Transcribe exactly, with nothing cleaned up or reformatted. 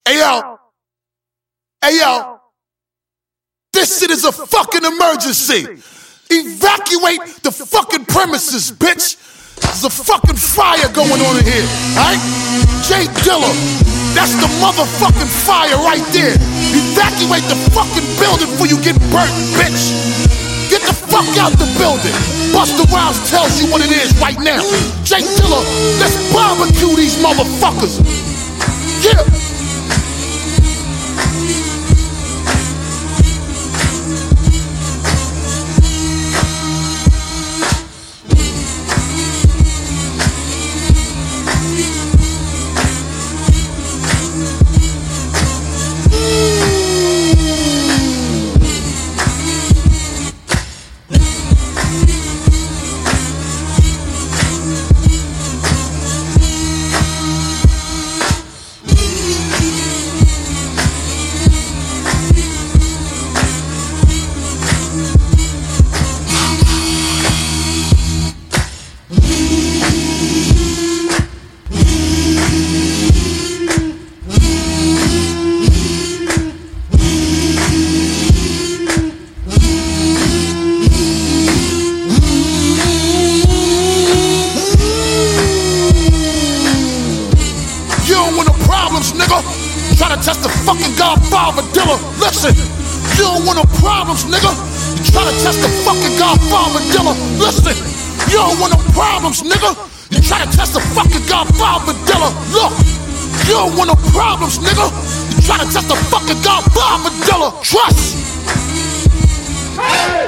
Hey yo, hey yo, this shit is a fucking emergency. Evacuate the fucking premises, bitch. There's a fucking fire going on in here, alright? Jay Dilla, that's the motherfucking fire right there. Evacuate the fucking building before you get burnt, bitch. Get the fuck out the building. Busta Rhymes tells you what it is right now. Jay Dilla, let's barbecue these motherfuckers. Yeah. Nigga, try to test the fucking Godfather Dilla. Listen, you don't want no problems, nigga. You try to test the fucking Godfather Dilla. Listen, you don't want no problems, nigga. You try to test the fucking Godfather Dilla. Look, you don't want no problems, nigga. You try to test the fucking Godfather Dilla. Trust.